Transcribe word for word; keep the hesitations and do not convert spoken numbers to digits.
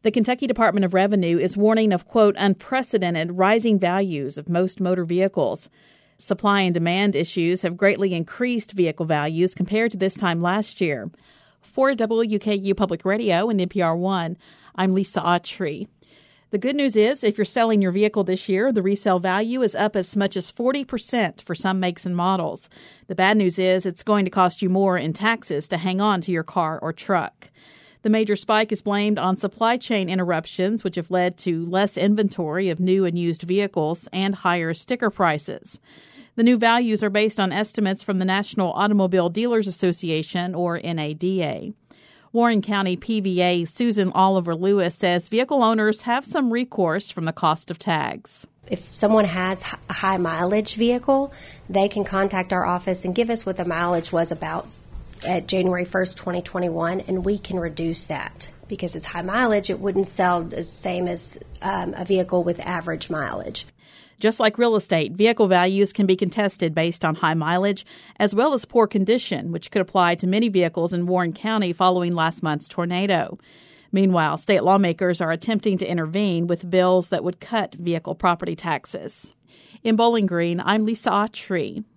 The Kentucky Department of Revenue is warning of, quote, unprecedented rising values of most motor vehicles. Supply and demand issues have greatly increased vehicle values compared to this time last year. For W K U Public Radio and N P R One, I'm Lisa Autry. The good news is, if you're selling your vehicle this year, the resale value is up as much as forty percent for some makes and models. The bad news is it's going to cost you more in taxes to hang on to your car or truck. The major spike is blamed on supply chain interruptions, which have led to less inventory of new and used vehicles and higher sticker prices. The new values are based on estimates from the National Automobile Dealers Association, or N A D A. Warren County P V A Susan Oliver Lewis says vehicle owners have some recourse from the cost of tags. If someone has a high mileage vehicle, they can contact our office and give us what the mileage was about at January first, twenty twenty-one, and we can reduce that. Because it's high mileage, it wouldn't sell the same as um, a vehicle with average mileage. Just like real estate, vehicle values can be contested based on high mileage as well as poor condition, which could apply to many vehicles in Warren County following last month's tornado. Meanwhile, state lawmakers are attempting to intervene with bills that would cut vehicle property taxes. In Bowling Green, I'm Lisa Autry.